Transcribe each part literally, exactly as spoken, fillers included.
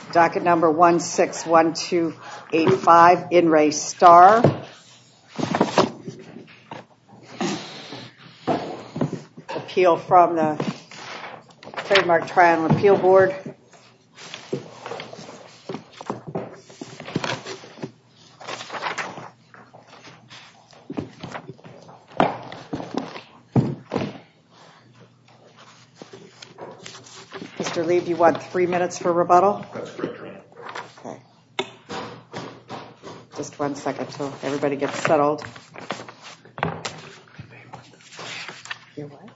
Docket number one six one two eight five, In Re Star. Appeal from the Trademark Trial and Appeal Board. Mister Lee, do you want three minutes for rebuttal? That's correct, Your Honor. Okay. Just one second till everybody gets settled. Your what?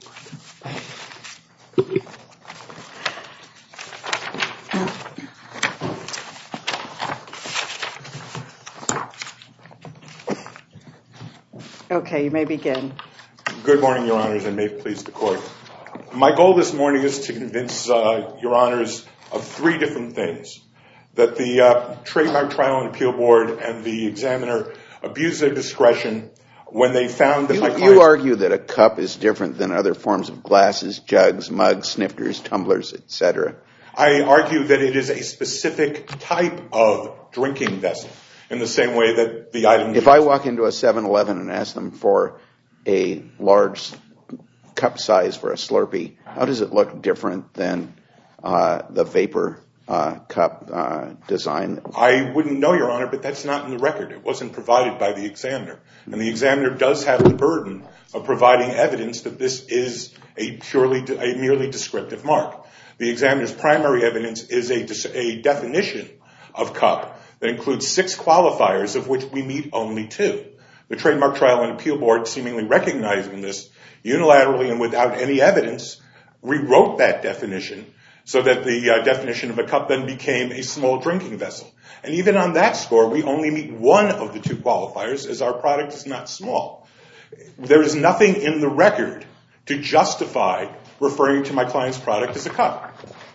Okay, you may begin. Good morning, Your Honors, and may it please the Court. My goal this morning is to convince uh, Your Honors of three different things. That the uh, Trademark Trial and Appeal Board and the examiner abused their discretion when they found that you, my client... You argue that a cup is different than other forms of glasses, jugs, mugs, snifters, tumblers, et cetera. I argue that it is a specific type of drinking vessel, in the same way that the item... If I walk into a seven eleven and ask them for a large cup size for a Slurpee, how does it look different than uh, the vapor uh, cup uh, design? I wouldn't know, Your Honor, but that's not in the record. It wasn't provided by the examiner. And the examiner does have the burden of providing evidence that this is a purely, a merely descriptive mark. The examiner's primary evidence is a, a definition of cup that includes six qualifiers, of which we meet only two. The Trademark Trial and Appeal Board, seemingly recognizing this, unilaterally and without any evidence, rewrote that definition so that the uh, definition of a cup then became a small drinking vessel. And even on that score, we only meet one of the two qualifiers, as our product is not small. There is nothing in the record to justify referring to my client's product as a cup.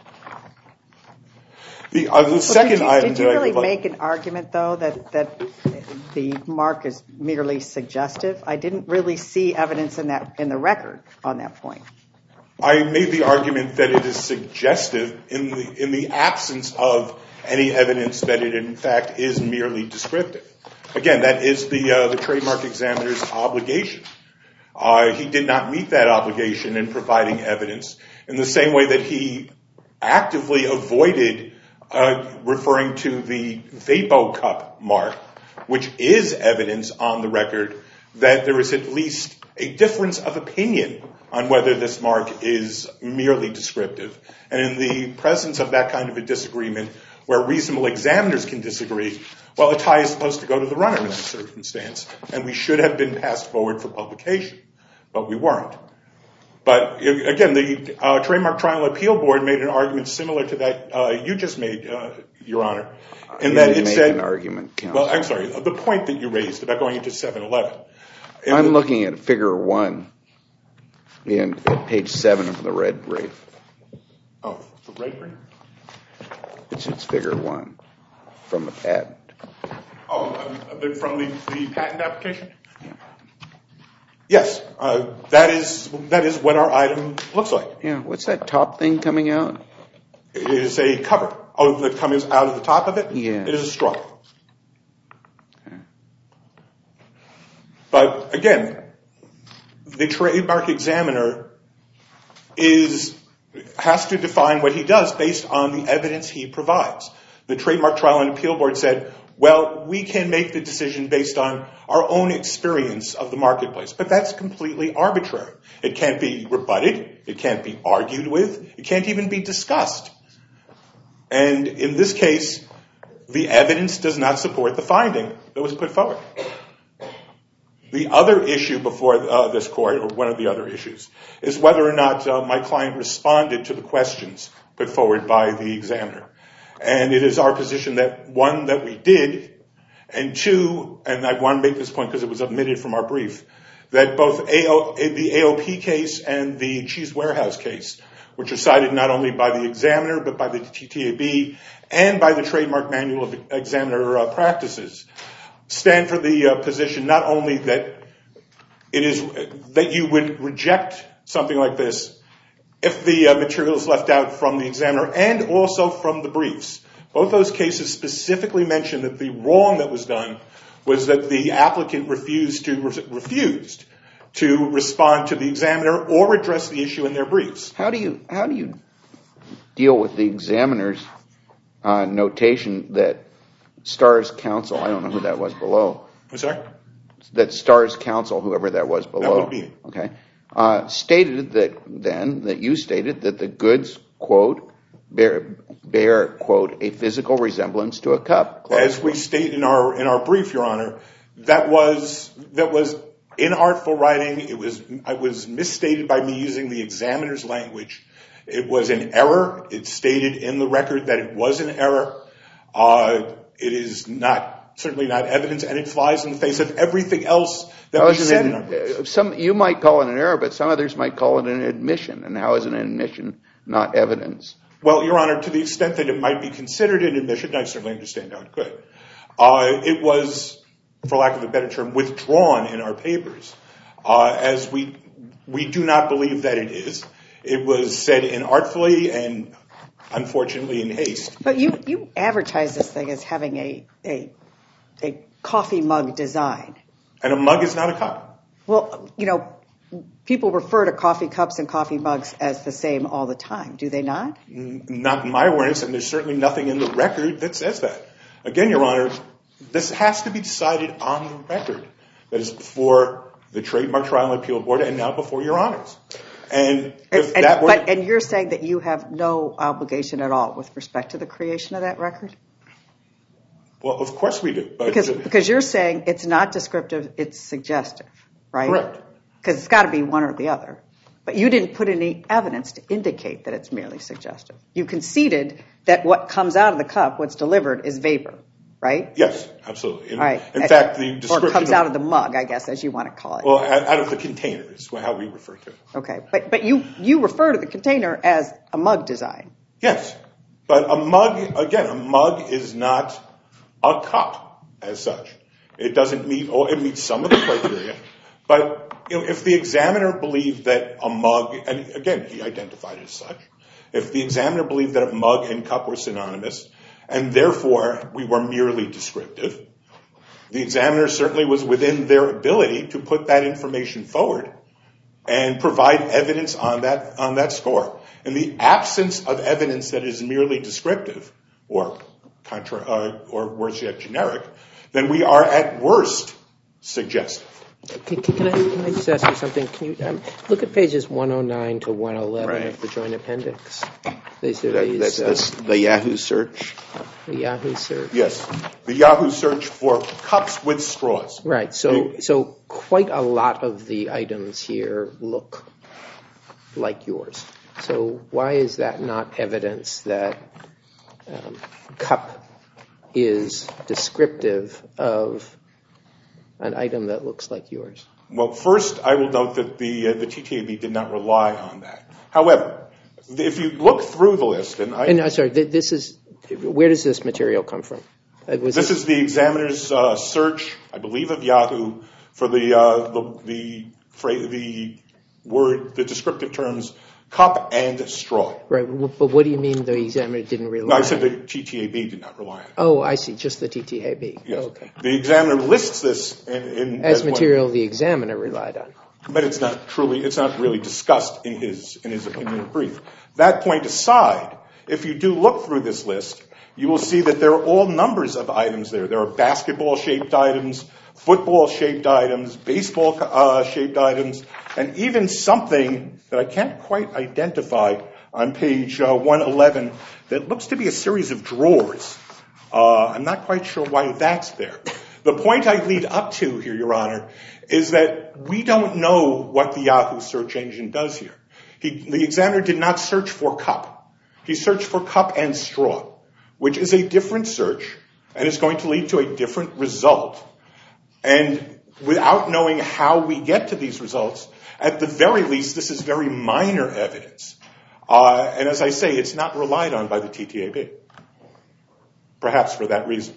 The, uh, the well, second did you, item... Did you really I, make an argument, though, that, that the mark is merely suggestive? I didn't really see evidence in that in the record on that point. I made the argument that it is suggestive in the in the absence of any evidence that it, in fact, is merely descriptive. Again, that is the, uh, the trademark examiner's obligation. Uh, he did not meet that obligation in providing evidence in the same way that he actively avoided Uh, referring to the Vapo Cup mark, which is evidence on the record that there is at least a difference of opinion on whether this mark is merely descriptive. And in the presence of that kind of a disagreement, where reasonable examiners can disagree, well, a tie is supposed to go to the runner in that circumstance, and we should have been passed forward for publication, but we weren't. But again, the uh, Trademark Trial and Appeal Board made an argument similar to that uh, you just made, uh, Your Honor, in that it said, an argument, counsel. Well, I'm sorry, the point that you raised about going into seven eleven. I'm the, looking at Figure One in at page seven of the red brief. Oh, the red brief? It's, it's Figure One from the patent. Oh, um, from the, the patent application? Yeah. Yes, uh, that is that is what our item looks like. Yeah, what's that top thing coming out? It is a cover. Oh, that comes out of the top of it? Yeah. It is a straw. Okay. But again, the trademark examiner is has to define what he does based on the evidence he provides. The Trademark Trial and Appeal Board said, well, we can make the decision based on our own experience of the marketplace. But that's completely arbitrary. It can't be rebutted. It can't be argued with. It can't even be discussed. And in this case, the evidence does not support the finding that was put forward. The other issue before uh, this court, or one of the other issues, is whether or not uh, my client responded to the questions put forward by the examiner. And it is our position that, one, that we did, and two, and I want to make this point because it was omitted from our brief, that both A O, the A O P case and the Cheese Warehouse case, which are cited not only by the examiner but by the T T A B and by the Trademark Manual of Examiner uh, Practices, stand for the uh, position not only that it is that you would reject something like this if the uh, material is left out from the examiner and also from the briefs. Both those cases specifically mentioned that the wrong that was done was that the applicant refused to refused to respond to the examiner or address the issue in their briefs. How do you how do you deal with the examiner's uh, notation that Starr's counsel, I don't know who that was below. I'm sorry? That Starr's counsel, whoever that was below. That would be. Okay. Uh, stated that then, that you stated that the goods, quote, bear, bear, quote, a physical resemblance to a cup. As we state in our in our brief, Your Honor, that was that was inartful writing. It was it was misstated by me using the examiner's language. It was an error. It's stated in the record that it was an error. Uh, it is not certainly not evidence, and it flies in the face of everything else that we said in our brief. Some you might call it an error, but some others might call it an admission. And how is an admission not evidence? Well, Your Honor, to the extent that it might be considered an admission, I certainly understand how it could. Uh, it was, for lack of a better term, withdrawn in our papers, uh, as we we do not believe that it is. It was said inartfully and, unfortunately, in haste. But you, you advertise this thing as having a, a a coffee mug design. And a mug is not a cup. Well, you know, people refer to coffee cups and coffee mugs as the same all the time. Do they not? Not in my awareness, and there's certainly nothing in the record that says that. Again, Your Honor, this has to be decided on the record. That is before the Trademark Trial and Appeal Board and now before Your Honors. And if and, that were... But, and you're saying that you have no obligation at all with respect to the creation of that record? Well, of course we do. But because, because you're saying it's not descriptive, it's suggestive, right? Correct. Because it's got to be one or the other. But you didn't put any evidence to indicate that it's merely suggestive. You conceded that what comes out of the cup, what's delivered, is vapor, right? Yes, absolutely. In, right. in fact, the description... Or comes out of the mug, I guess, as you want to call it. Well, out of the container is how we refer to it. Okay. But, but you, you refer to the container as a mug design. Yes. But a mug, again, a mug is not a cup as such. It doesn't meet, or it meets some of the criteria. But you know, if the examiner believed that a mug, and again, he identified it as such, if the examiner believed that a mug and cup were synonymous, and therefore we were merely descriptive, the examiner certainly was within their ability to put that information forward and provide evidence on that, on that score. In the absence of evidence that is merely descriptive, or contra, uh, or worse yet, generic, then we are at worst suggestive. Can, can, I, can I just ask you something? Can you um, look at pages one oh nine to one eleven right. of the Joint Appendix? These are that, these, that's, uh, that's the Yahoo search. The Yahoo search. Yes, the Yahoo search for cups with straws. Right. So, you, so quite a lot of the items here look like yours. So why is that not evidence that um, cup is descriptive of an item that looks like yours? Well, first, I will note that the uh, the T T A B did not rely on that. However, if you look through the list, and I... And, uh, sorry, th- this is... Where does this material come from? Uh, was this it, is the examiner's uh, search, I believe, of Yahoo for the uh, the the, fra- the word, the descriptive terms cup and straw. Right, but what do you mean the examiner didn't rely on it? No, I said the T T A B did not rely on it. Oh, I see, just the T T A B. Yes. Oh, okay. The examiner lists this in... in as, as material one, the examiner relied on. But it's not truly, it's not really discussed in his in his opinion brief. That point aside, if you do look through this list, you will see that there are all numbers of items there. There are basketball-shaped items, football-shaped items, baseball-shaped uh, items, and even something that I can't quite identify on page uh, one eleven that looks to be a series of drawers. Uh, I'm not quite sure why that's there. The point I lead up to here, Your Honor, is that we don't know what the Yahoo search engine does here. He, the examiner did not search for cup. He searched for cup and straw, which is a different search and is going to lead to a different result. And without knowing how we get to these results, at the very least, this is very minor evidence. Uh, and as I say, it's not relied on by the T T A B, perhaps for that reason.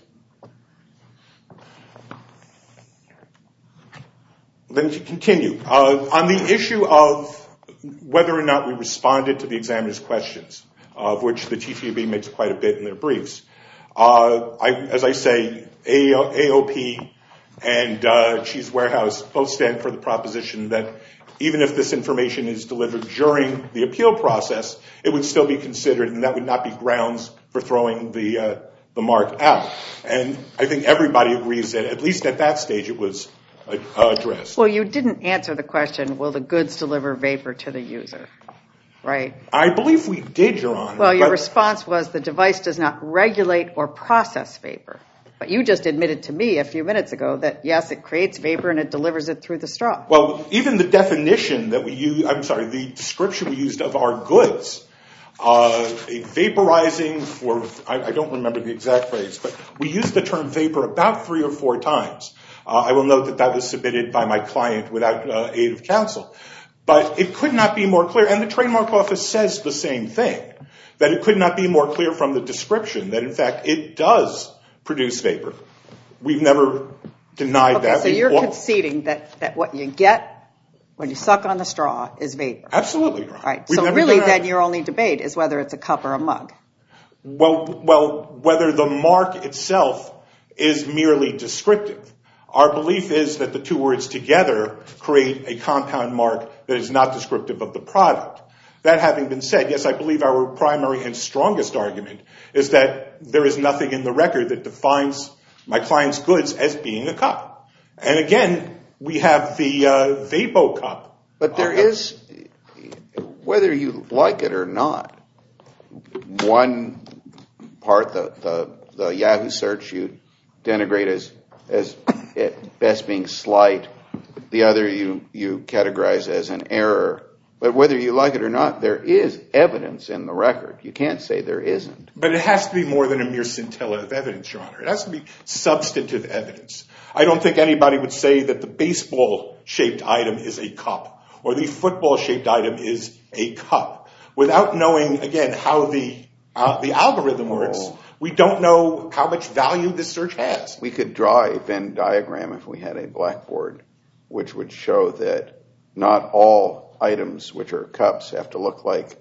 Then to continue, uh, on the issue of whether or not we responded to the examiner's questions, of which the T T A B makes quite a bit in their briefs, Uh, I, as I say, A O P and uh, Cheese Warehouse both stand for the proposition that even if this information is delivered during the appeal process, it would still be considered, and that would not be grounds for throwing the uh, the mark out. And I think everybody agrees that at least at that stage it was uh, addressed. Well, you didn't answer the question, will the goods deliver vapor to the user, right? I believe we did, Your Honor. Well, your response was the device does not regulate or process vapor. But you just admitted to me a few minutes ago that, yes, it creates vapor and it delivers it through the straw. Well, even the definition that we use, I'm sorry, the description we used of our goods, uh, a vaporizing for, I, I don't remember the exact phrase, but we used the term vapor about three or four times. Uh, I will note that that was submitted by my client without uh, aid of counsel. But it could not be more clear, and the Trademark Office says the same thing, that it could not be more clear from the description that, in fact, it does produce vapor. We've never denied okay, that. So you're we, conceding that, that what you get when you suck on the straw is vapor. Absolutely, right. Right. We've so never really denied then it. your only debate is whether it's a cup or a mug. Well, well, whether the mark itself is merely descriptive. Our belief is that the two words together create a compound mark that is not descriptive of the product. That having been said, yes, I believe our primary and strongest argument is that there is nothing in the record that defines my client's goods as being a cup. And again, we have the uh, Vapo cup. But there is, whether you like it or not, one part, the, the, the Yahoo search, you denigrate as, as at best being slight. The other you, you categorize as an error. But whether you like it or not, there is evidence in the record. You can't say there isn't. But it has to be more than a mere scintilla of evidence, Your Honor. It has to be substantive evidence. I don't think anybody would say that the baseball-shaped item is a cup or the football-shaped item is a cup. Without knowing, again, how the uh, the algorithm works, oh. we don't know how much value this search has. We could draw a Venn diagram if we had a blackboard, which would show that not all items which are cups have to look like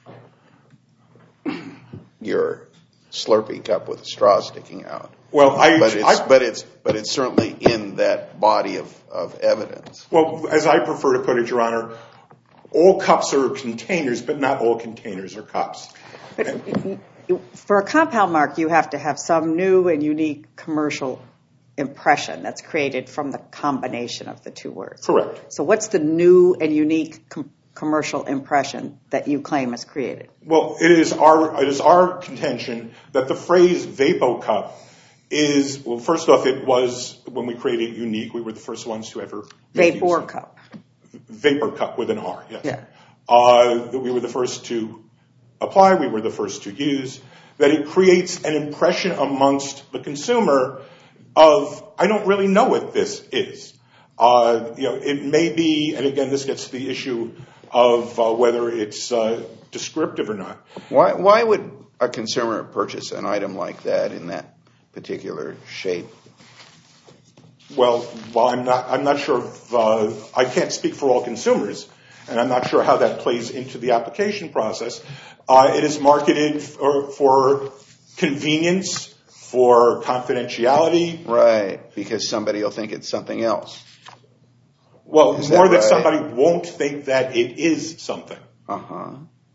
your Slurpee cup with a straw sticking out. Well, I, but it's I, but it's but it's certainly in that body of, of evidence. Well, as I prefer to put it, Your Honor, all cups are containers, but not all containers are cups. But for a compound mark, you have to have some new and unique commercial impression that's created from the combination of the two words. Correct. So what's the new and unique com- commercial impression that you claim is created? Well, it is our it is our contention that the phrase Vapo cup is, well, first off, it was, when we created unique, we were the first ones to ever make Vapor use cup. Vapor cup with an R, yes. Yeah. Uh, we were the first to apply, we were the first to use, that it creates an impression amongst the consumer of, I don't really know what this is. Uh, you know, it may be, and again, this gets to the issue of uh, whether it's uh, descriptive or not. Why, why would a consumer purchase an item like that in that particular shape? Well, well, I'm not, I'm not sure if, uh, I can't speak for all consumers, and I'm not sure how that plays into the application process. Uh, it is marketed for, for convenience, for confidentiality. Right, because somebody will think it's something else. Well, is more that, that right? Somebody won't think that it is something. Uh-huh.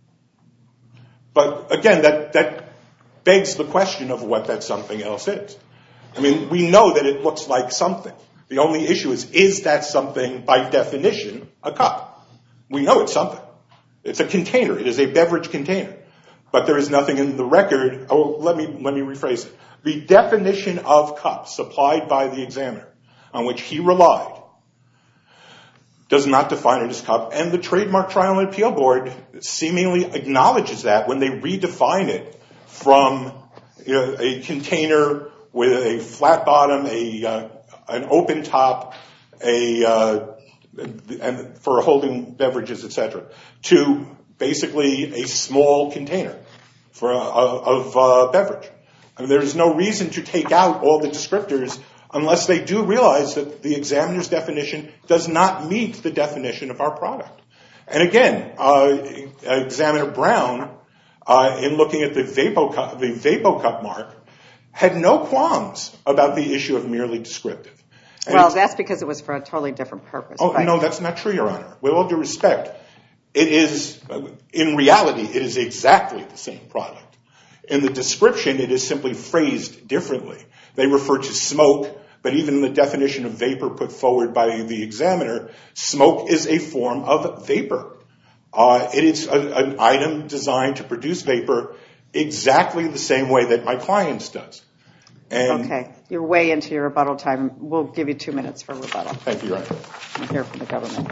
But again, that, that begs the question of what that something else is. I mean, we know that it looks like something. The only issue is, is that something, by definition, a cup? We know it's something. It's a container. It is a beverage container. But there is nothing in the record. Oh, let me, let me rephrase it. The definition of cup supplied by the examiner, on which he relied, does not define it as cup. And the Trademark Trial and Appeal Board seemingly acknowledges that when they redefine it from, you know, a container with a flat bottom, a uh, an open top, a uh, and for holding beverages, et cetera, to basically a small container for a, of uh, beverage. I mean, there's no reason to take out all the descriptors unless they do realize that the examiner's definition does not meet the definition of our product. And again, uh, Examiner Brown, uh, in looking at the Vapo cup, the Vapo cup mark, had no qualms about the issue of merely descriptive. And well, that's because it was for a totally different purpose. Oh, but. no, that's not true, Your Honor. With all due respect, it is, in reality, it is exactly the same product. In the description, it is simply phrased differently. They refer to smoke, but even in the definition of vapor put forward by the examiner, smoke is a form of vapor. Uh, it is a, an item designed to produce vapor exactly the same way that my client's does. And okay, you're way into your rebuttal time. We'll give you two minutes for rebuttal. Thank you, Your Honor. We'll hear from the government.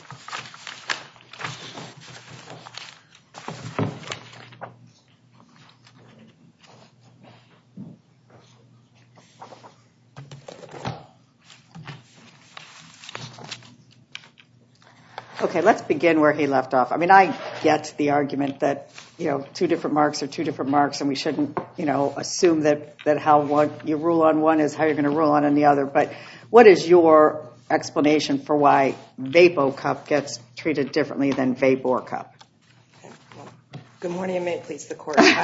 Okay, let's begin where he left off. I mean, I get the argument that, you know, two different marks are two different marks, and we shouldn't, you know, assume that, that how one, you rule on one is how you're going to rule on the other. But what is your explanation for why Vapo Cup gets treated differently than Vapor Cup? Good morning, and may it please the Court. Oh,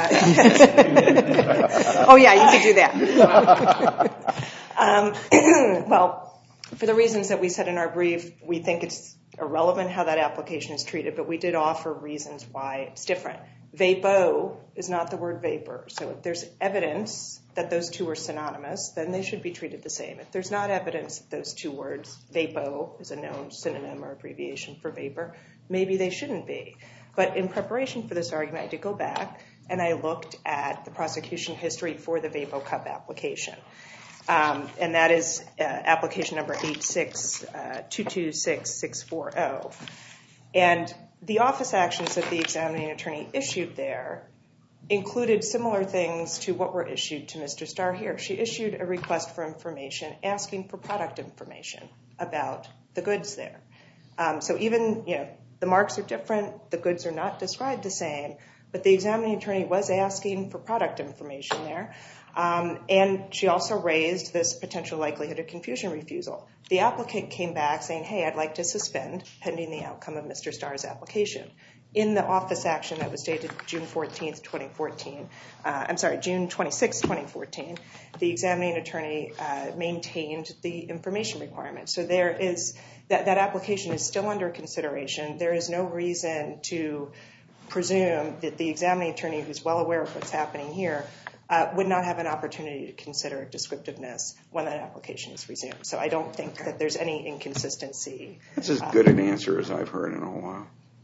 yeah, you could do that. um, well, for the reasons that we said in our brief, we think it's irrelevant how that application is treated, but we did offer reasons why it's different. Vapo is not the word vapor. So if there's evidence that those two are synonymous, then they should be treated the same. If there's not evidence that those two words, vapo is a known synonym or abbreviation for vapor, maybe they shouldn't be. But in preparation for this argument, I did go back and I looked at the prosecution history for the Vapo Cup application. Um, and that is uh, application number eight six two two six six four zero. And the office actions that the examining attorney issued there included similar things to what were issued to Mister Starr here. She issued a request for information asking for product information about the goods there. Um, so even, you know, the marks are different, the goods are not described the same, but the examining attorney was asking for product information there. Um, and she also raised this potential likelihood of confusion refusal. The applicant came back saying, hey, I'd like to suspend pending the outcome of Mister Starr's application. In the office action that was dated June fourteenth, twenty fourteen, uh, I'm sorry, June twenty-sixth, twenty fourteen, the examining attorney uh, maintained the information requirement. So there is, that, that application is still under consideration. There is no reason to presume that the examining attorney, who's well aware of what's happening here, Uh, would not have an opportunity to consider descriptiveness when that application is resumed. So I don't think that there's any inconsistency. That's as good an answer as I've heard in a while.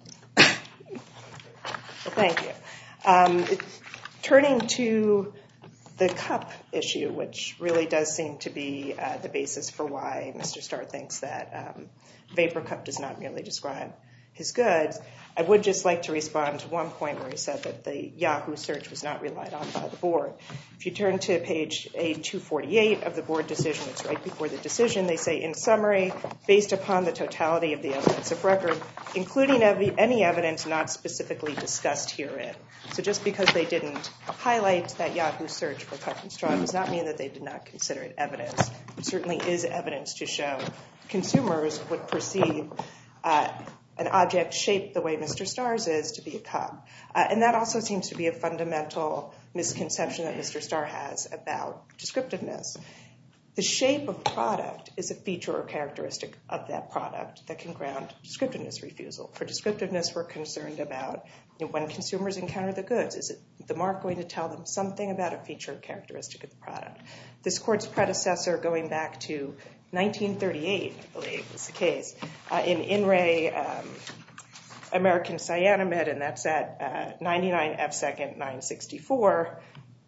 Well, thank you. Um, it, turning to the cup issue, which really does seem to be uh, the basis for why Mister Starr thinks that um, Vapor Cup does not merely describe his goods, I would just like to respond to one point where he said that the Yahoo search was not relied on by the board. If you turn to page A two forty-eight of the board decision, it's right before the decision, they say, in summary, based upon the totality of the evidence of record, including ev- any evidence not specifically discussed herein. So just because they didn't highlight that Yahoo search for cup and straw does not mean that they did not consider it evidence. It certainly is evidence to show consumers would perceive uh, an object shaped the way Mister Starr's is to be a cup. Uh, and that also seems to be a fundamental misconception that Mister Starr has about descriptiveness. The shape of the product is a feature or characteristic of that product that can ground descriptiveness refusal. For descriptiveness, we're concerned about, you know, when consumers encounter the goods, is it the mark going to tell them something about a feature or characteristic of the product? This court's predecessor, going back to nineteen thirty-eight, I believe is the case, uh, in In Re um, American Cyanamid, and that's at uh, ninety-nine F second nine sixty-four,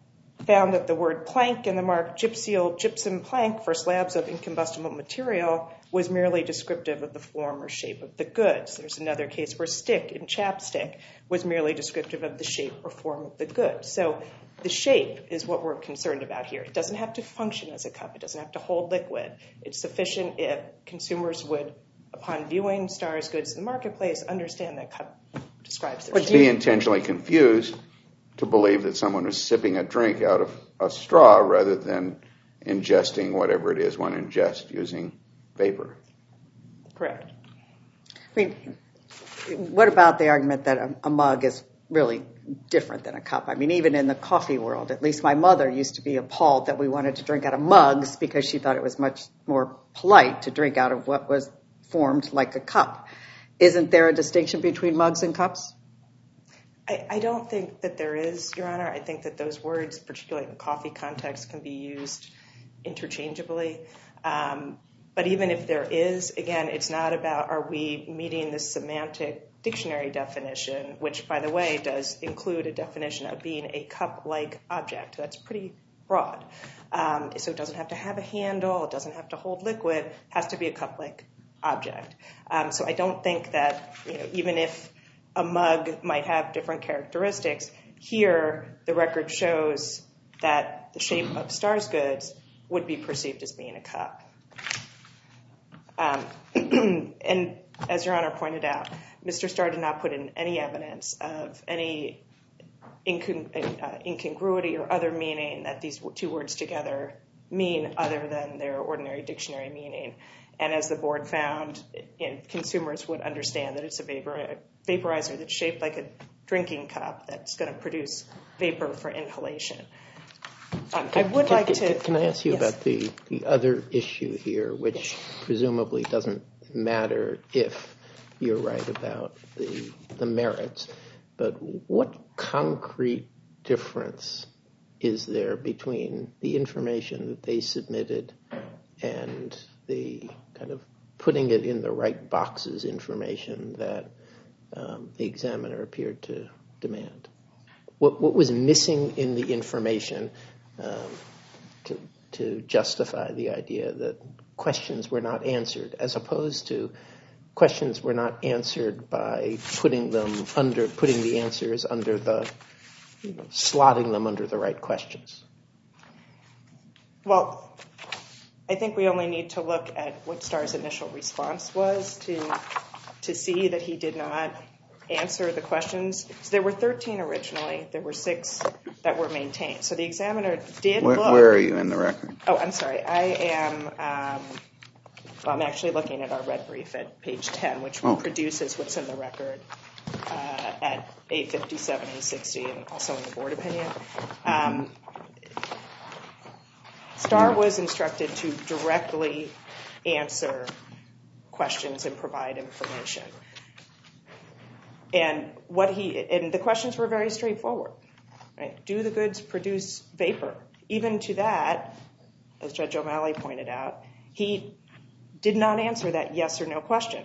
found that the word plank in the mark gypsyl gypsum plank for slabs of incombustible material was merely descriptive of the form or shape of the goods. There's another case where stick in chapstick was merely descriptive of the shape or form of the goods. So the shape is what we're concerned about here. It doesn't have to function as a cup. It doesn't have to hold liquid. It's sufficient if consumers would, upon viewing Starr's goods in the marketplace, understand that cup describes their shape. But be intentionally confused to believe that someone was sipping a drink out of a straw rather than ingesting whatever it is one ingests using vapor. Correct. I mean, what about the argument that a, a mug is really different than a cup. I mean, even in the coffee world, at least my mother used to be appalled that we wanted to drink out of mugs because she thought it was much more polite to drink out of what was formed like a cup. Isn't there a distinction between mugs and cups? I, I don't think that there is, Your Honor. I think that those words, particularly in the coffee context, can be used interchangeably. Um, but even if there is, again, it's not about are we meeting the semantic dictionary definition, which, by the way, does include a definition of being a cup-like object. That's pretty broad. Um, so it doesn't have to have a handle. It doesn't have to hold liquid. It has to be a cup-like object. Um, so I don't think that, you know, even if a mug might have different characteristics, here the record shows that the shape of Star's goods would be perceived as being a cup. Um, and as Your Honor pointed out, Mister Starr did not put in any evidence of any incon- uh, incongruity or other meaning that these two words together mean other than their ordinary dictionary meaning. And as the board found, you know, consumers would understand that it's a vapor, vaporizer that's shaped like a drinking cup that's going to produce vapor for inhalation. Um, I would can, like can, to... Can I ask you yes. about the, the other issue here, which yes. presumably doesn't matter if you're right about the, the merits, but what concrete difference is there between the information that they submitted and the kind of putting it in the right boxes information that um, the examiner appeared to demand? What, what was missing in the information um, to, to justify the idea that questions were not answered, as opposed to questions were not answered by putting them under, putting the answers under the, you know, slotting them under the right questions? Well, I think we only need to look at what Starr's initial response was to to see that he did not answer the questions. So there were thirteen originally. There were six that were maintained. So the examiner did where, look. Where are you in the record? Oh, I'm sorry. I am. Um, well, I'm actually looking at our red brief at page ten, which oh. produces what's in the record uh, at eight fifty-seven, eight sixty, and also in the board opinion. Um, Starr was instructed to directly answer questions and provide information. And what he and the questions were very straightforward. Right? Do the goods produce vapor? Even to that, as Judge O'Malley pointed out, he did not answer that yes or no question.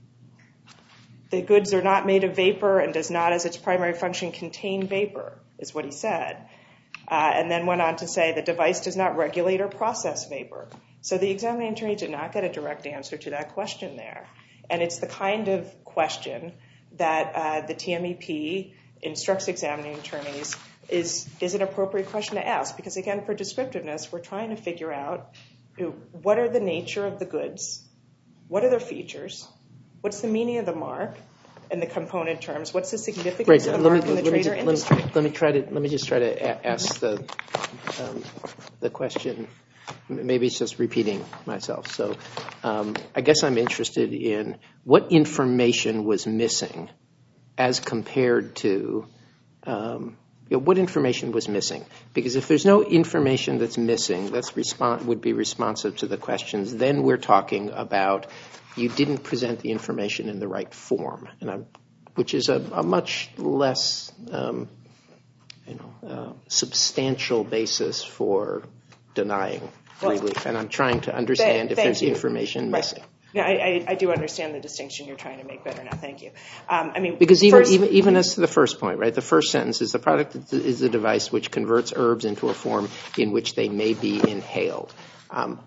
The goods are not made of vapor and does not, as its primary function, contain vapor, is what he said. Uh, and then went on to say the device does not regulate or process vapor. So the examining attorney did not get a direct answer to that question there. And it's the kind of question that uh, the T M E P instructs examining attorneys is, is an appropriate question to ask. Because again, for descriptiveness, we're trying to figure out, you know, what are the nature of the goods? What are their features? What's the meaning of the mark? And the component terms. What's the significance right. of the let mark me, in the let trade me, or let industry? Me, let me try to. Let me just try to a- ask the um, the question. Maybe it's just repeating myself. So, um, I guess I'm interested in what information was missing, as compared to um, you know, what information was missing. Because if there's no information that's missing, that's respon- would be responsive to the questions. Then we're talking about. You didn't present the information in the right form, and I'm, which is a, a much less um, you know, uh, substantial basis for denying Well, relief. And I'm trying to understand th- if thank there's you. information Right. missing. Yeah, I, I, I do understand the distinction you're trying to make better now. Thank you. Um, I mean, because even, first, even even as to the first point, right? The first sentence is the product is a device which converts herbs into a form in which they may be inhaled. Um,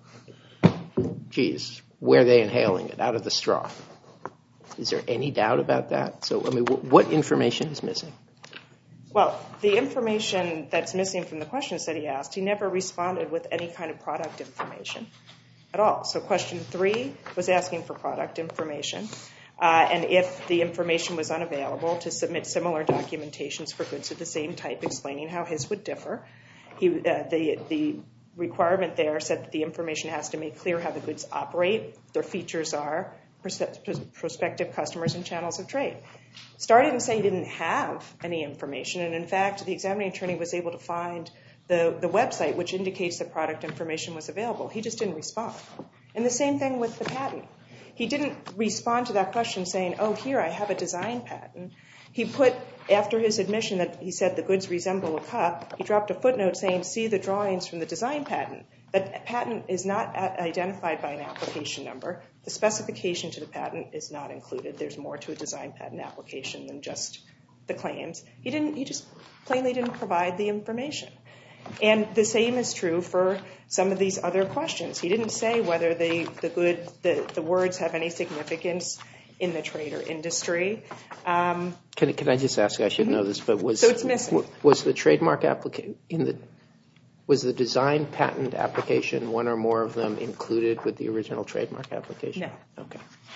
geez. Where are they inhaling it? Out of the straw. Is there any doubt about that? So, I mean, w- what information is missing? Well, the information that's missing from the questions that he asked, he never responded with any kind of product information at all. So question three was asking for product information. Uh, and if the information was unavailable, to submit similar documentations for goods of the same type, explaining how his would differ. He, uh, the, the requirement there said that the information has to make clear how the goods operate, their features are, prospective customers and channels of trade. Star didn't say he didn't have any information, and in fact, the examining attorney was able to find the, the website which indicates that product information was available. He just didn't respond. And the same thing with the patent. He didn't respond to that question saying, oh, here, I have a design patent. He put, after his admission that he said the goods resemble a cup, he dropped a footnote saying, see the drawings from the design patent. That patent is not identified by an application number. The specification to the patent is not included. There's more to a design patent application than just the claims. He didn't. He just plainly didn't provide the information. And the same is true for some of these other questions. He didn't say whether the the good the, the words have any significance in the trade or industry. Um, can can I just ask? I should know this, but was so it's missing. Was the trademark application in the was the design patent application, one or more of them, included with the original trademark application? No. Okay.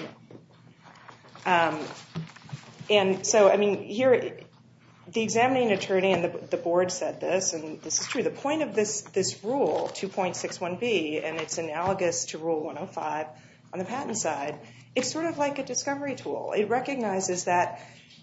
No. Um, and so, I mean, here, the examining attorney and the, the board said this, and this is true. The point of this this rule, two point six one B, and it's analogous to Rule one oh five on the patent side, it's sort of like a discovery tool. It recognizes that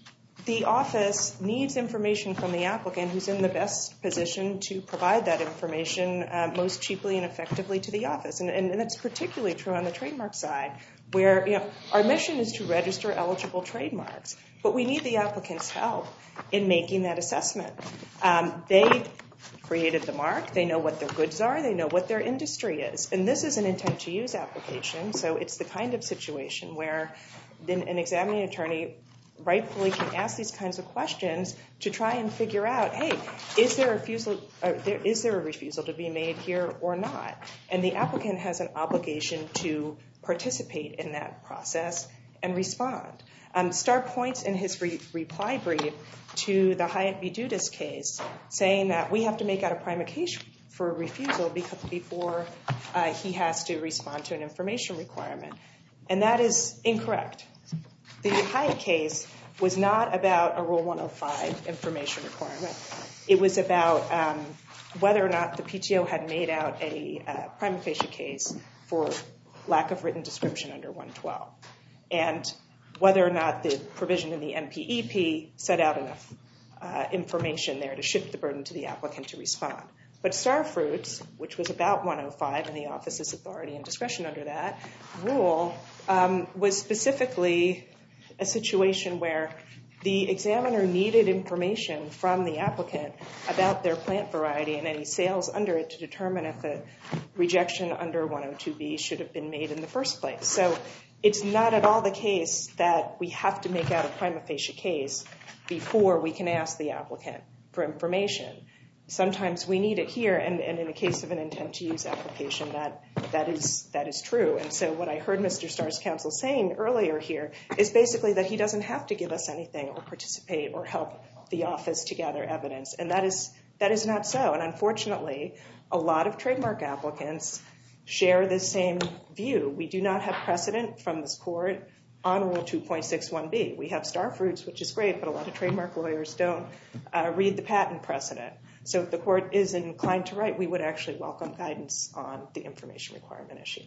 the office needs information from the applicant who's in the best position to provide that information uh, most cheaply and effectively to the office. And, and, and that's particularly true on the trademark side, where you know our mission is to register eligible trademarks, but we need the applicant's help in making that assessment. Um, they created the mark. They know what their goods are. They know what their industry is. And this is an intent-to-use application, so it's the kind of situation where an, an examining attorney rightfully can ask these kinds of questions to try and figure out, hey, is there a refusal, uh, there, is there a refusal to be made here or not? And the applicant has an obligation to participate in that process and respond. Um, Starr points in his re- reply brief to the Hyatt v. Dudas case, saying that we have to make out a prima facie for a refusal because before uh, he has to respond to an information requirement. And that is incorrect. The Hyatt case was not about a Rule one oh five information requirement. It was about um, whether or not the P T O had made out a uh, prima facie case for lack of written description under one twelve, and whether or not the provision in the M P E P set out enough uh, information there to shift the burden to the applicant to respond. But Starr Fruits, which was about one oh five and the office's authority and discretion under that rule, um, was specifically a situation where the examiner needed information from the applicant about their plant variety and any sales under it to determine if a rejection under one oh two B should have been made in the first place. So it's not at all the case that we have to make out a prima facie case before we can ask the applicant for information. Sometimes we need it here, and, and in the case of an intent-to-use application, that that is that is true. And so what I heard Mister Starr's counsel saying earlier here is basically that he doesn't have to give us anything or participate or help the office to gather evidence, and that is that is not so. And unfortunately, a lot of trademark applicants share this same view. We do not have precedent from this court on Rule two point six one B. We have Starr Fruits, which is great, but a lot of trademark lawyers don't uh, read the patent precedent. So if the court is inclined to write, we would actually welcome guidance on the information requirement issue.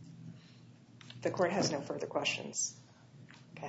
The court has no further questions. Okay.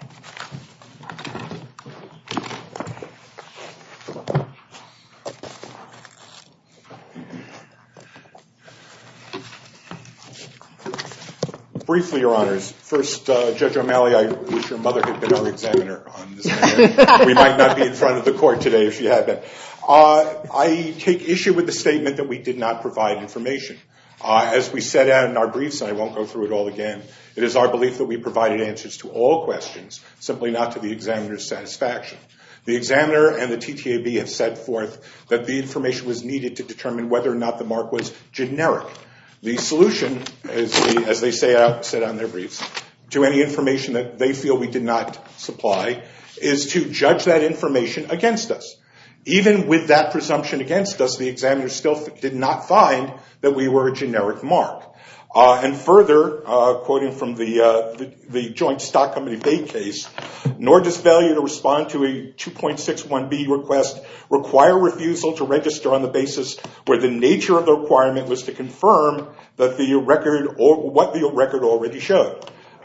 Briefly, Your Honors. First, uh, Judge O'Malley, I wish your mother had been our examiner on this matter. We might not be in front of the court today if she had been. Uh, I take issue with the statement that we did not provide information. Uh, as we set out in our briefs, and I won't go through it all again, it is our belief that we provided answers to all questions, simply not to the examiner's satisfaction. The examiner and the T T A B have set forth that the information was needed to determine whether or not the mark was generic. The solution, as they, as they say out, said on their briefs, to any information that they feel we did not supply is to judge that information against us. Even with that presumption against us, the examiner still f- did not find that we were a generic mark. Uh, and further, uh, quoting from the, uh, the, the Joint Stock Company Bate case, nor does failure to respond to a two point six one B request require refusal to register on the basis where the nature of the requirement was to confirm that the record or what the record already showed.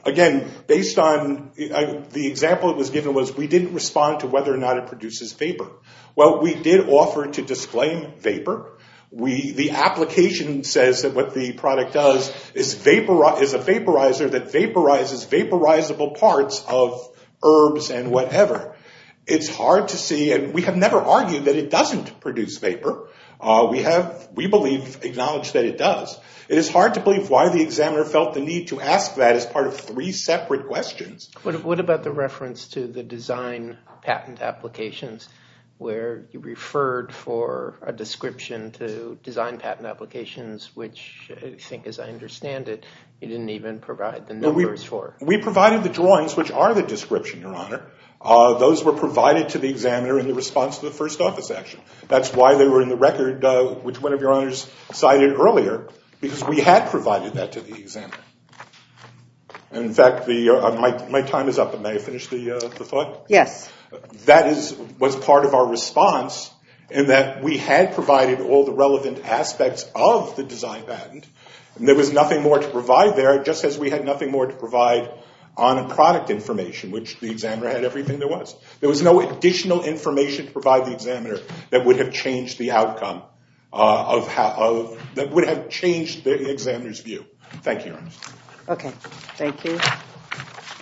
again, based on uh, the example that was given was we didn't respond to whether or not it produces vapor. Well, we did offer to disclaim vapor. We, the application says that what the product does is vapor, is a vaporizer that vaporizes vaporizable parts of herbs and whatever. It's hard to see, and we have never argued that it doesn't produce vapor. Uh, we have, we believe, acknowledged that it does. It is hard to believe why the examiner felt the need to ask that as part of three separate questions. What, what about the reference to the design patent applications, where you referred for a description to design patent applications, which I think, as I understand it, you didn't even provide the numbers well, we, for? We provided the drawings, which are the description, Your Honor. Uh, those were provided to the examiner in the response to the first office action. That's why they were in the record, uh, which one of Your Honors cited earlier, because we had provided that to the examiner. And in fact, the, uh, my, my time is up. May I finish the, uh, the thought? Yes. That is, was part of our response in that we had provided all the relevant aspects of the design patent. And there was nothing more to provide there, just as we had nothing more to provide on product information, which the examiner had everything there was. There was no additional information to provide the examiner that would have changed the outcome uh, of how, of, that would have changed the examiner's view. Thank you, Your Honor. Okay. Thank you.